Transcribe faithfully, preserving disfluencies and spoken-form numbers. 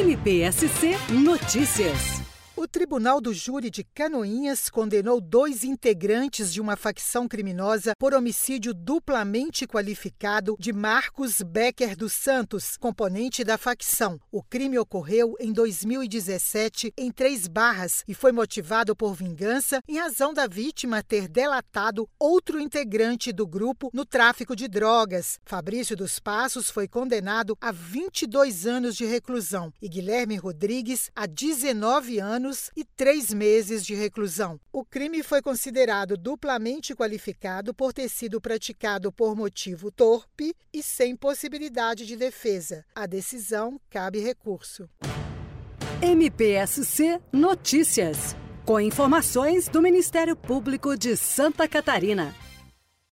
M P S C Notícias. O Tribunal do Júri de Canoinhas condenou dois integrantes de uma facção criminosa por homicídio duplamente qualificado de Marcos Becker dos Santos, componente da facção. O crime ocorreu em dois mil e dezessete em Três Barras e foi motivado por vingança em razão da vítima ter delatado outro integrante do grupo no tráfico de drogas. Fabrício dos Passos foi condenado a vinte e dois anos de reclusão e Guilherme Rodrigues a dezenove anos e três meses de reclusão. O crime foi considerado duplamente qualificado por ter sido praticado por motivo torpe e sem possibilidade de defesa. A decisão cabe recurso. M P S C Notícias. Com informações do Ministério Público de Santa Catarina.